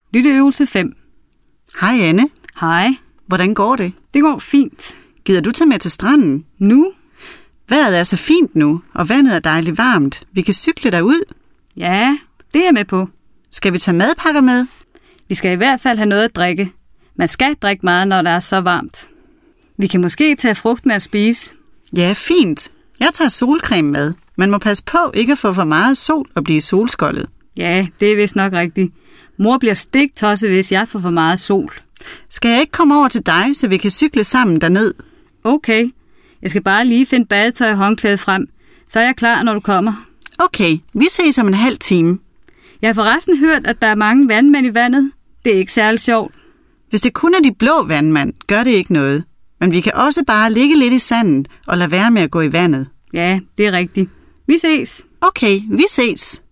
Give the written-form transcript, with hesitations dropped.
Lytteøvelse 5. Hej Anne. Hej. Hvordan går det? Det går fint. Gider du tage med til stranden? Nu? Vejret er så fint nu, og vandet er dejligt varmt. Vi kan cykle derud. Ja, det er jeg med på. Skal vi tage madpakker med? Vi skal i hvert fald have noget at drikke. Man skal drikke meget, når det er så varmt. Vi kan måske tage frugt med at spise. Ja, fint. Jeg tager solcreme med. Man må passe på ikke at få for meget sol og blive solskoldet. Ja, det er vist nok rigtigt. Mor bliver stiktosset, hvis jeg får for meget sol. Skal jeg ikke komme over til dig, så vi kan cykle sammen derned? Okay. Jeg skal bare lige finde badetøj og håndklæde frem. Så er jeg klar, når du kommer. Okay, vi ses om en halv time. Jeg har forresten hørt, at der er mange vandmænd i vandet. Det er ikke særlig sjovt. Hvis det kun er de blå vandmænd, gør det ikke noget. Men vi kan også bare ligge lidt i sandet og lade være med at gå i vandet. Ja, det er rigtigt. Vi ses. Okay, vi ses.